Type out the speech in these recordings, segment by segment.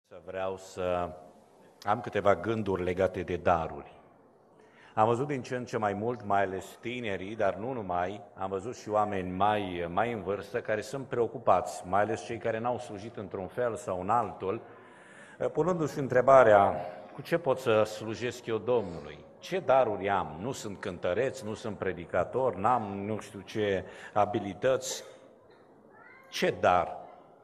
Vreau să am câteva gânduri legate de daruri. Am văzut din ce în ce mai mult, mai ales tinerii, dar nu numai, am văzut și oameni mai în vârstă care sunt preocupați, mai ales cei care n-au slujit într-un fel sau în altul, punându-și întrebarea, cu ce pot să slujesc eu Domnului? Ce daruri am? Nu sunt cântăreț, nu sunt predicator, n-am nu știu ce abilități. Ce dar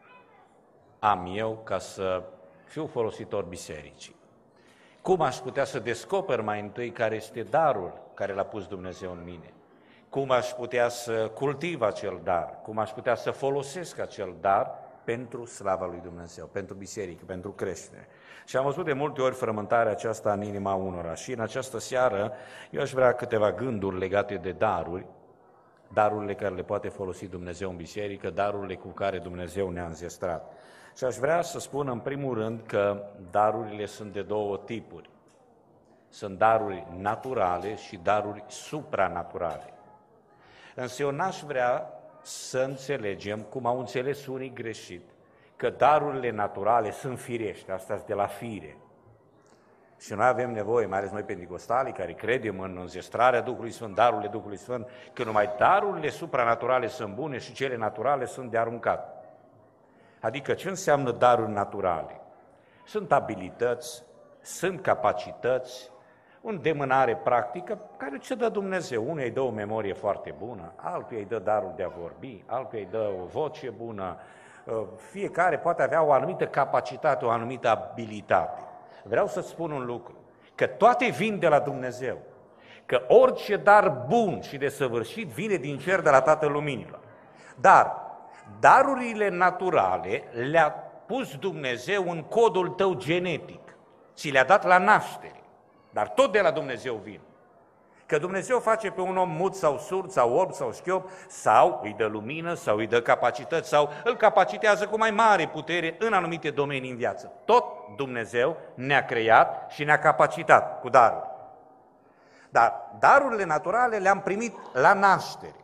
am eu ca să fiu folositor bisericii? Cum aș putea să descoper mai întâi care este darul care l-a pus Dumnezeu în mine? Cum aș putea să cultiv acel dar? Cum aș putea să folosesc acel dar pentru slava lui Dumnezeu, pentru biserică, pentru creștere? Și am văzut de multe ori frământarea aceasta în inima unora și în această seară eu aș vrea câteva gânduri legate de daruri, darurile care le poate folosi Dumnezeu în biserică, darurile cu care Dumnezeu ne-a înzestrat. Și aș vrea să spun în primul rând că darurile sunt de două tipuri. Sunt daruri naturale și daruri supranaturale. Însă eu n-aș vrea să înțelegem, cum au înțeles unii greșit, că darurile naturale sunt firești, astea sunt de la fire. Și noi avem nevoie, mai ales noi penticostalii, care credem în înzestrarea Duhului Sfânt, darurile Duhului Sfânt, că numai darurile supranaturale sunt bune și cele naturale sunt de aruncat. Adică ce înseamnă daruri naturale? Sunt abilități, sunt capacități, o îndemânare practică care ți dă Dumnezeu. Unul îi dă o memorie foarte bună, altul îi dă darul de a vorbi, altul îi dă o voce bună. Fiecare poate avea o anumită capacitate, o anumită abilitate. Vreau să spun un lucru, că toate vin de la Dumnezeu, că orice dar bun și desăvârșit vine din cer de la Tatăl Luminilor. Dar darurile naturale le-a pus Dumnezeu în codul tău genetic, ți le-a dat la naștere, dar tot de la Dumnezeu vin. Că Dumnezeu face pe un om mut sau surd sau orb sau șchiop, sau îi dă lumină, sau îi dă capacități, sau îl capacitează cu mai mare putere în anumite domenii în viață. Tot Dumnezeu ne-a creat și ne-a capacitat cu daruri. Dar darurile naturale le-am primit la naștere.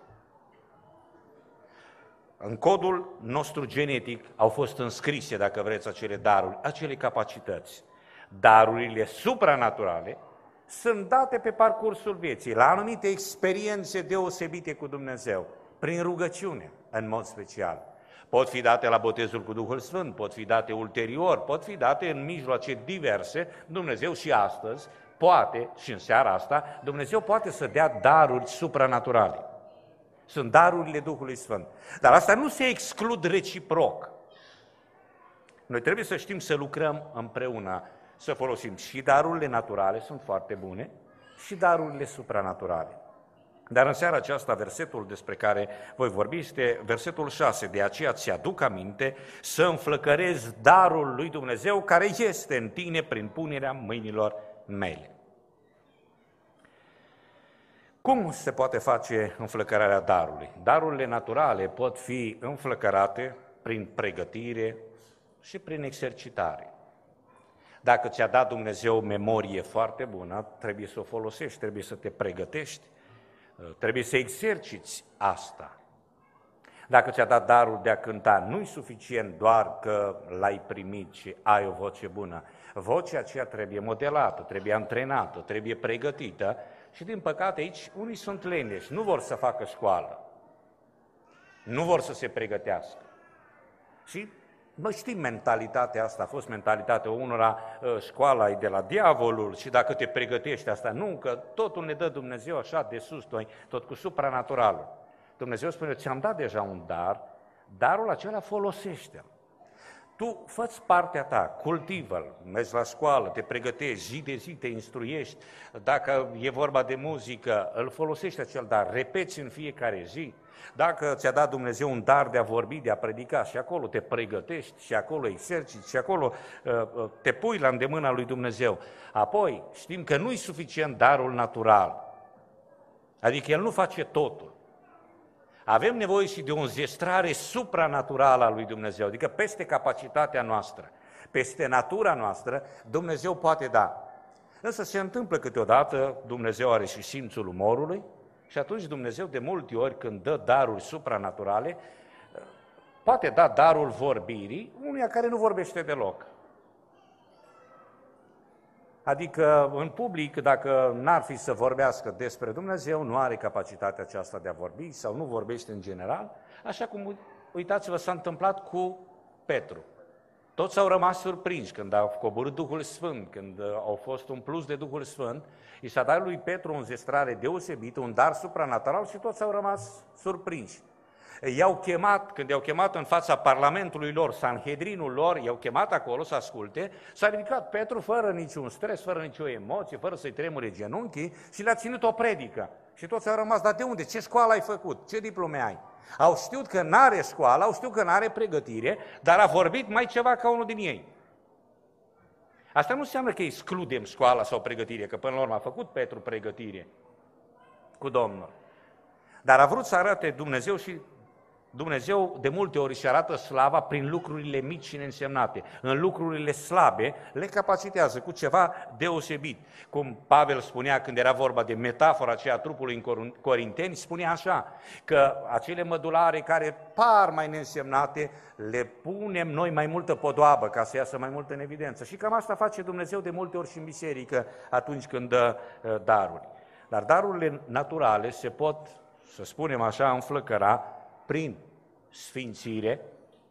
În codul nostru genetic au fost înscrise, dacă vreți, acele daruri, acele capacități. Darurile supranaturale sunt date pe parcursul vieții, la anumite experiențe deosebite cu Dumnezeu, prin rugăciune, în mod special. Pot fi date la botezul cu Duhul Sfânt, pot fi date ulterior, pot fi date în mijloace diverse. Dumnezeu și astăzi poate, și în seara asta, Dumnezeu poate să dea daruri supranaturale. Sunt darurile Duhului Sfânt. Dar asta nu se exclud reciproc. Noi trebuie să știm să lucrăm împreună, să folosim și darurile naturale, sunt foarte bune, și darurile supranaturale. Dar în seara aceasta, versetul despre care voi vorbi este versetul 6. De aceea ți-aduc aminte să înflăcărezi darul lui Dumnezeu care este în tine prin punerea mâinilor mele. Cum se poate face înflăcărarea darului? Darurile naturale pot fi înflăcărate prin pregătire și prin exercitare. Dacă ți-a dat Dumnezeu o memorie foarte bună, trebuie să o folosești, trebuie să te pregătești, trebuie să exerciți asta. Dacă ți-a dat darul de a cânta, nu-i suficient doar că l-ai primit și ai o voce bună. Vocea aceea trebuie modelată, trebuie antrenată, trebuie pregătită și, din păcate, aici unii sunt leneși, nu vor să facă școală, nu vor să se pregătească. Și noi știm mentalitatea asta, a fost mentalitatea unora, școala e de la diavolul și dacă te pregătești asta, nu, că totul ne dă Dumnezeu așa de sus, tot cu supranaturalul. Dumnezeu spune, ți-am dat deja un dar, darul acela folosește-l. Tu fă-ți partea ta, cultivă-l, mergi la școală, te pregătești, zi de zi te instruiești, dacă e vorba de muzică, îl folosești acel dar, repeți în fiecare zi. Dacă ți-a dat Dumnezeu un dar de a vorbi, de a predica, și acolo te pregătești, și acolo exerciți, și acolo te pui la îndemâna lui Dumnezeu. Apoi știm că nu-i suficient darul natural, adică El nu face totul. Avem nevoie și de o înzestrare supranaturală a lui Dumnezeu, adică peste capacitatea noastră, peste natura noastră, Dumnezeu poate da. Însă se întâmplă câteodată, Dumnezeu are și simțul umorului și atunci Dumnezeu de multe ori când dă daruri supranaturale, poate da darul vorbirii unuia care nu vorbește deloc. Adică în public, dacă n-ar fi să vorbească despre Dumnezeu, nu are capacitatea aceasta de a vorbi sau nu vorbește în general, așa cum, uitați-vă, s-a întâmplat cu Petru. Toți au rămas surprinși când a coborât Duhul Sfânt, când au fost umpluți de Duhul Sfânt, i s-a dat lui Petru o înzestrare deosebită, un dar supranatural și toți au rămas surprinși. I-au chemat, când i-au chemat în fața parlamentului lor, Sanhedrinul lor, i-au chemat acolo să asculte, s-a ridicat Petru fără niciun stres, fără nicio emoție, fără să-i tremure genunchii și le-a ținut o predică. Și toți au rămas, dar de unde? Ce școală ai făcut? Ce diplome ai? Au știut că n-are școală, au știut că n-are pregătire, dar a vorbit mai ceva ca unul din ei. Asta nu înseamnă că excludem școala sau pregătire, că până la urmă a făcut Petru pregătire cu Domnul. Dar a vrut să arate Dumnezeu și Dumnezeu de multe ori își arată slava prin lucrurile mici și neînsemnate. În lucrurile slabe le capacitează cu ceva deosebit. Cum Pavel spunea când era vorba de metafora aceea a trupului în Corinteni, spunea așa, că acele mădulare care par mai neînsemnate, le punem noi mai multă podoabă ca să iasă mai mult în evidență. Și cam asta face Dumnezeu de multe ori și în biserică atunci când dă daruri. Dar darurile naturale se pot, să spunem așa, înflăcăra prin sfințire,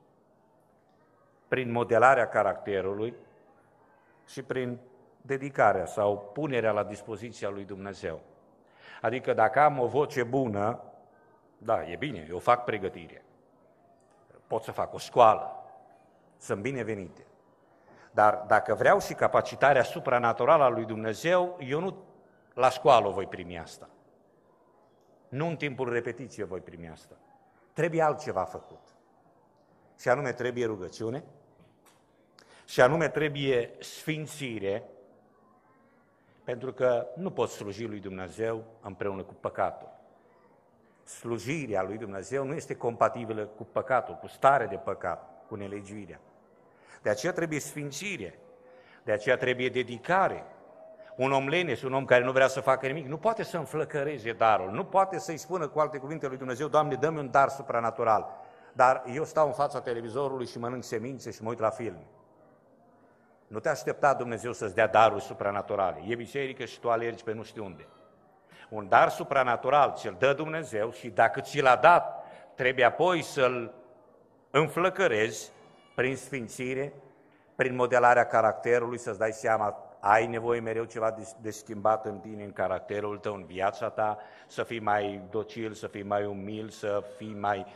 prin modelarea caracterului și prin dedicarea sau punerea la dispoziția lui Dumnezeu. Adică dacă am o voce bună, da, e bine, eu fac pregătire, pot să fac o școală, sunt binevenite. Dar dacă vreau și capacitarea supranaturală a lui Dumnezeu, eu nu la școală voi primi asta. Nu în timpul repetiției voi primi asta. Trebuie altceva făcut. Și anume trebuie rugăciune, și anume trebuie sfințire, pentru că nu poți sluji lui Dumnezeu împreună cu păcatul. Slujirea lui Dumnezeu nu este compatibilă cu păcatul, cu starea de păcat, cu nelegiuirea. De aceea trebuie sfințire, de aceea trebuie dedicare. Un om leneș, un om care nu vrea să facă nimic, nu poate să înflăcăreze darul, nu poate să-i spună cu alte cuvinte lui Dumnezeu, Doamne, dă-mi un dar supranatural. Dar eu stau în fața televizorului și mănânc semințe și mă uit la film. Nu te aștepta Dumnezeu să-ți dea daruri supranaturale. E biserică și tu alergi pe nu știu unde. Un dar supranatural ți-l dă Dumnezeu și dacă ți l-a dat, trebuie apoi să-l înflăcărezi prin sfințire, prin modelarea caracterului, să-ți dai seama, ai nevoie mereu ceva de schimbat în tine, în caracterul tău, în viața ta, să fii mai docil, să fii mai umil, să fii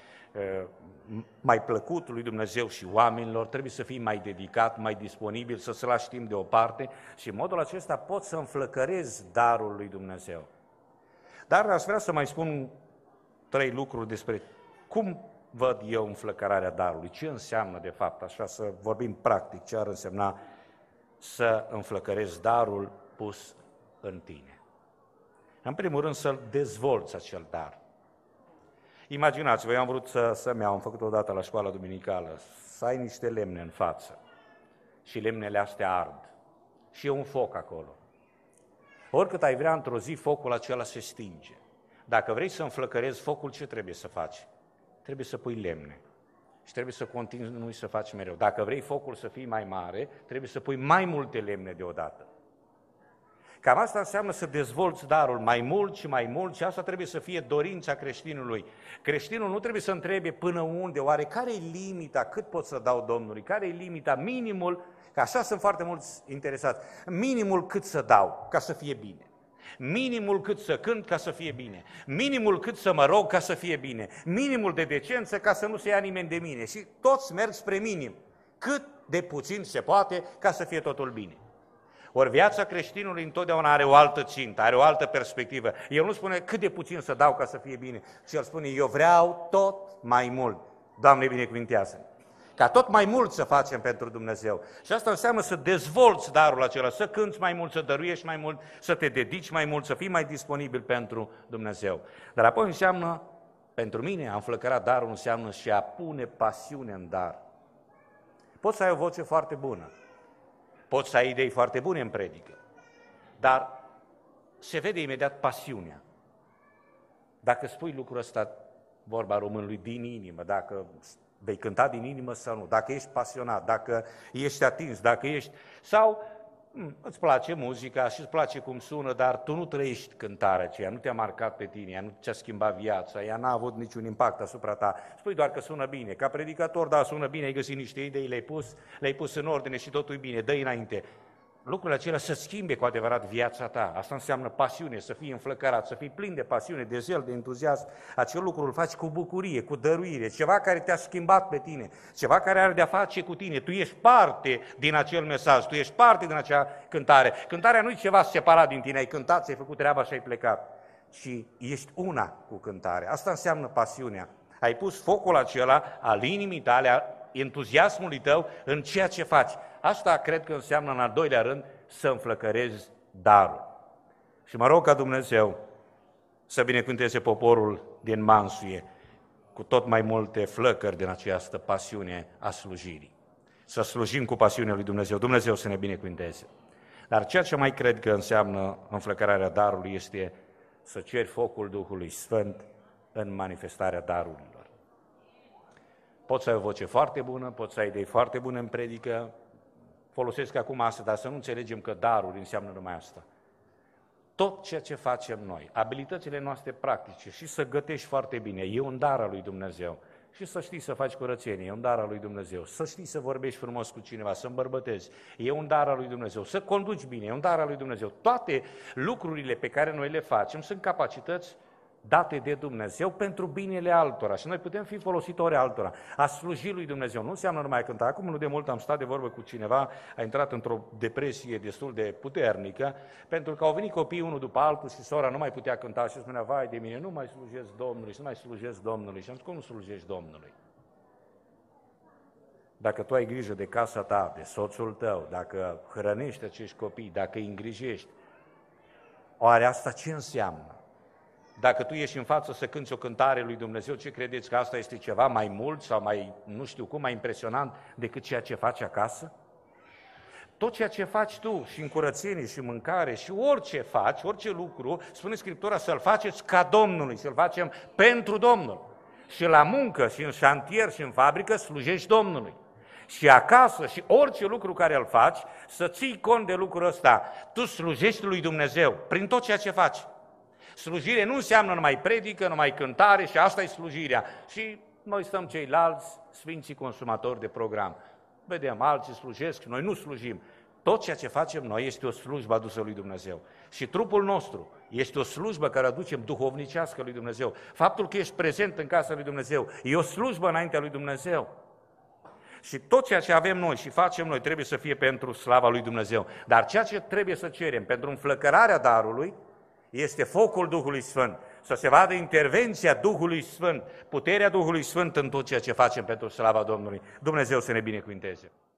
mai plăcut lui Dumnezeu și oamenilor, trebuie să fii mai dedicat, mai disponibil, să-ți lași timp deoparte și în modul acesta poți să înflăcărezi darul lui Dumnezeu. Dar aș vrea să mai spun 3 lucruri despre cum văd eu înflăcărarea darului, ce înseamnă de fapt, așa să vorbim practic, ce ar însemna să înflăcărezi darul pus în tine. În primul rând să-l dezvolți acel dar. Imaginați-vă, eu am vrut să-mi iau, am făcut odată la școala duminicală, să ai niște lemne în față și lemnele astea ard și e un foc acolo. Oricât ai vrea, într-o zi focul acela se stinge. Dacă vrei să înflăcărezi focul, ce trebuie să faci? Trebuie să pui lemne. Și trebuie să continui să faci mereu. Dacă vrei focul să fie mai mare, trebuie să pui mai multe lemne deodată. Cam asta înseamnă să dezvolți darul mai mult și asta trebuie să fie dorința creștinului. Creștinul nu trebuie să întrebe până unde, oare care e limita, cât pot să dau Domnului, care e limita, minimul, că așa sunt foarte mulți interesați, minimul cât să dau ca să fie bine. Minimul cât să cânt ca să fie bine, minimul cât să mă rog ca să fie bine, minimul de decență ca să nu se ia nimeni de mine și toți merg spre minim, cât de puțin se poate ca să fie totul bine. Ori viața creștinului întotdeauna are o altă țintă, are o altă perspectivă. El nu spune cât de puțin să dau ca să fie bine, ci el spune eu vreau tot mai mult. Doamne, binecuvintează-ne! Ca tot mai mult să facem pentru Dumnezeu. Și asta înseamnă să dezvolți darul acela, să cânți mai mult, să dăruiești mai mult, să te dedici mai mult, să fii mai disponibil pentru Dumnezeu. Dar apoi înseamnă, pentru mine, a înflăcăra darul înseamnă și a pune pasiune în dar. Poți să ai o voce foarte bună, poți să ai idei foarte bune în predică, dar se vede imediat pasiunea. Dacă spui lucrul ăsta, vorba românului, din inimă, dacă vei cânta din inimă sau nu, dacă ești pasionat, dacă ești atins, dacă ești... Sau Îți place muzica și îți place cum sună, dar tu nu trăiești cântarea aceea, nu te-a marcat pe tine, ea nu ți-a schimbat viața, ea n-a avut niciun impact asupra ta. Spui doar că sună bine, ca predicator, da, sună bine, ai găsit niște idei, le-ai pus în ordine și totul e bine, dă-i înainte. Lucrurile acelea să schimbe cu adevărat viața ta. Asta înseamnă pasiune, să fii înflăcărat, să fii plin de pasiune, de zel, de entuziasm. Acel lucru îl faci cu bucurie, cu dăruire, ceva care te-a schimbat pe tine, ceva care are de-a face cu tine. Tu ești parte din acel mesaj, tu ești parte din acea cântare. Cântarea nu e ceva separat din tine, ai cântat, ți-ai făcut treaba și ai plecat. Și ești una cu cântarea. Asta înseamnă pasiunea. Ai pus focul acela al inimii tale, al entuziasmului tău în ceea ce faci. Asta cred că înseamnă, în al doilea rând, să înflăcărezi darul. Și mă rog ca Dumnezeu să binecuvânteze poporul din Mansuie cu tot mai multe flăcări din această pasiune a slujirii. Să slujim cu pasiunea lui Dumnezeu. Dumnezeu să ne binecuvânteze. Dar ceea ce mai cred că înseamnă înflăcărarea darului este să ceri focul Duhului Sfânt în manifestarea darurilor. Poți să ai o voce foarte bună, poți să ai idei foarte bune în predică, folosesc acum asta, dar să nu înțelegem că darul înseamnă numai asta. Tot ceea ce facem noi, abilitățile noastre practice și să gătești foarte bine, e un dar al lui Dumnezeu. Și să știi să faci curățenie, e un dar al lui Dumnezeu. Să știi să vorbești frumos cu cineva, să îmbărbătezi, e un dar al lui Dumnezeu. Să conduci bine, e un dar al lui Dumnezeu. Toate lucrurile pe care noi le facem sunt capacități date de Dumnezeu pentru binele altora și noi putem fi folositori altora. A sluji lui Dumnezeu nu înseamnă numai a cânta. Acum nu de mult am stat de vorbă cu cineva, a intrat într-o depresie destul de puternică, pentru că au venit copiii unul după altul și sora nu mai putea cânta și spunea, vai de mine, nu mai slujesc Domnului, nu mai slujesc Domnului. Și am zis, cum nu slujești Domnului? Dacă tu ai grijă de casa ta, de soțul tău, dacă hrănești acești copii, dacă îi îngrijești, oare asta ce înseamnă? Dacă tu ești în față să cânți o cântare lui Dumnezeu, ce credeți că asta este ceva mai mult sau mai, nu știu cum, mai impresionant decât ceea ce faci acasă? Tot ceea ce faci tu și în curățenie și mâncare și orice faci, orice lucru, spune Scriptura să-l faceți ca Domnului, să-l facem pentru Domnul. Și la muncă și în șantier și în fabrică slujești Domnului. Și acasă și orice lucru care îl faci, să ții cont de lucrul ăsta. Tu slujești lui Dumnezeu prin tot ceea ce faci. Slujire nu înseamnă numai predică, numai cântare și asta e slujirea. Și noi stăm ceilalți sfinții consumatori de program. Vedem, alții slujesc, noi nu slujim. Tot ceea ce facem noi este o slujbă adusă lui Dumnezeu. Și trupul nostru este o slujbă care aducem duhovnicească lui Dumnezeu. Faptul că ești prezent în casa lui Dumnezeu e o slujbă înaintea lui Dumnezeu. Și tot ceea ce avem noi și facem noi trebuie să fie pentru slava lui Dumnezeu. Dar ceea ce trebuie să cerem pentru înflăcărarea darului este focul Duhului Sfânt, să se vadă intervenția Duhului Sfânt, puterea Duhului Sfânt în tot ceea ce facem pentru slava Domnului. Dumnezeu să ne binecuvânteze!